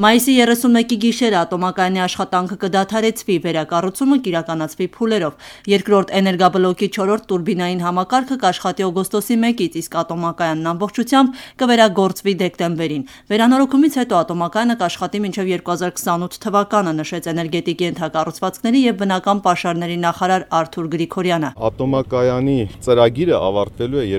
Մայիսի 31-ի գիշերը ատոմակայանի աշխատանքը կդադարեցվի, վերակառուցումը կիրականացվի փուլերով։ Երկրորդ էներգաբլոկի 4-րդ տուրբինային համակարգը կաշխատի օգոստոսի 1-ից, իսկ ատոմակայանն ամբողջությամբ կվերագործվի դեկտեմբերին։ Վերանորոգումից հետո ատոմակայանը կաշխատի մինչև 2028 թվականը, նշեց էներգետիկի ենթակառուցվածքների և բնական պաշարների նախարար Արթուր Գրիգորյանը։ Ատոմակայանի ծրագիրը ավարտվելու է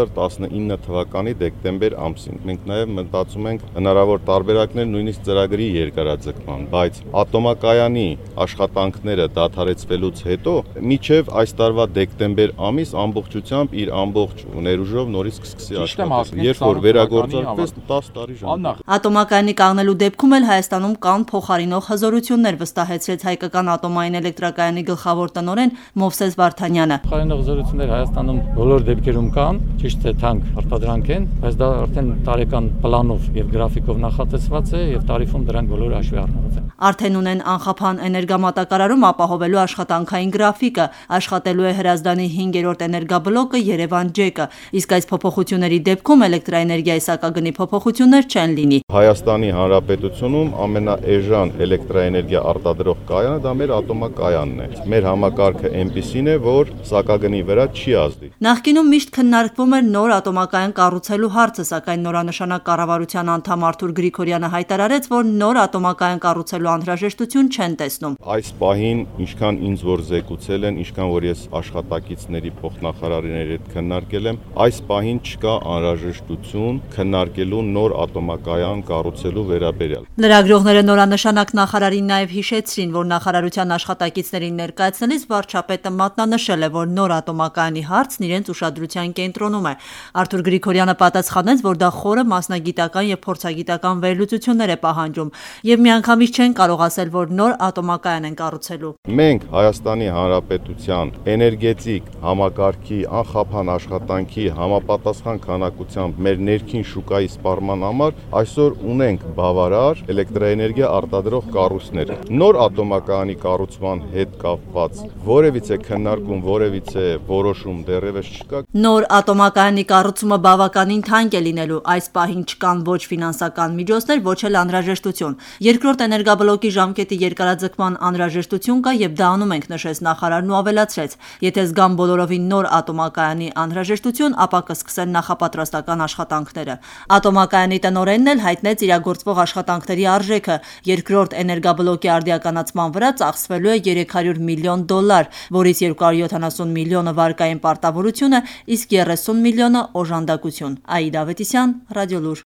2019 թվականի դեկտեմբեր ամսին։ Մենք նաև մտածում ենք հնարավոր տարբերակներ նույնիսկ ծրագրի երկարաձգման, բայց ատոմակայանի աշխատանքները դադարեցվելուց հետո մինչև այս տարվա դեկտեմբեր ամիս ամբողջությամբ իր ամբողջ ներուժով նորից կսկսի աշխատել, երբ որ վերագործարկվեց 10 տարի ժամանակ։ Ատոմակայանի կանգնելու դեպքում էլ Հայաստանում կան փոխարինող հզորություններ, վստահեցրեց հայկական ատոմային էլեկտրակայանի գլխավոր տնօրեն Մովսես Վարդանյանը։ Փոխարինող հզորություններ Հայաստանում բոլոր դեպքերում կան, ճիշտ է թանկ արտադրանք են, բայց դա արդեն տարեկան պլանով եւ գրաֆիկով նախատեսված է եւ տարիֆում դրանք բոլորը հաշվի առնված են։ Արդեն ունեն անխափան էներգամատակարարում ապահովելու աշխատանքային գրաֆիկը, աշխատելու է Հրազդանի 5-րդ էներգաբլոկը Երևան ջեկը, իսկ այս փոփոխությունների դեպքում էլեկտրաէներգիայի սակագնի փոփոխություններ չեն լինի։ Հայաստանի Հանրապետությունում ամենաէժան էլեկտրաէներգիա արտադրող կայանը դա մեր ատոմակայանն է։ Մեր համակարգը այնպիսին է, որ սակագնի վրա չի ազդի։ Նախկինում միշտ քննարկվում էր նոր ատոմակայան կառուցելու հարցը, սակայն նորանշանակ կառավարության անդամ Արթուր Գրիգորյանը հայտարարեց, որ նոր ատոմակայան կառուցելու անհրաժեշտություն չեն տեսնում։ Այս պահին, ինչքան ինձ որ զեկուցել են, ինչքան որ ես աշխատակիցների փոխնախարարների հետ քննարկել եմ, այս պահին չկա անհրաժեշտություն քննարկելու նոր ատոմակայան կառուցելու վերաբերյալ։ Լրագրողները նորանշանակ նախարարին նաև հիշեցրին, որ նախարարության աշխատակիցներին ներկայացնելիս վարչապետը մատնանշել է, որ նոր ատոմակայանի հարցն իրենց ուշադրության կենտրոնում է։ Արթուր Գրիգորյանը պատասխանեց, որ դա խորը մասնագիտական և փորձագիտական վերլուծություններ է պահանջում և միանգամից չեն կարող ասել, որ նոր ատոմակայան են կառուցելու։ Մենք Հայաստանի Հանրապետության էներգետիկ համակարգի անխափան աշխատանքի համապատասխան քանակությամբ մեր ներքին շուկայի սպառման համար այսօր ունենք բավարար էլեկտրաէներգիա արտադրող կառույցներ։ Նոր ատոմակայանի կառուցման հետ կապված որևիցե քննարկում, որևիցե որոշում դեռևս չկա։ Նոր ատոմակայանի կառուցումը բավականին թանկ է լինելու, այս պահին չկան ոչ ֆինանսական միջոցներ, ոչ էլ անհրաժեշտություն։ Երկրորդ էներգաբլոկի ժամկետի երկարաձգման անհրաժեշտություն կա և դա անում ենք, նշեց նախարարն ու ավելացրեց. Եթե զգան բոլորովին նոր ատոմակայանի անհրաժեշտություն, ապա կսկսեն նախապատրաստական աշխատանքները։ Ատոմակայանի տնօրենն էլ հայտնեց իրագործվող աշխատանքների արժեքը։ Երկրորդ էներգաբլոկի արդիականացման վրա ծախսվելու է $300 միլիոն, որից 270 միլիոնը վարկային պարտավորություն է, իսկ 30 միլիոնը օժանդակություն։ Աիդա Ավետիսյան, Ռադիոլուր։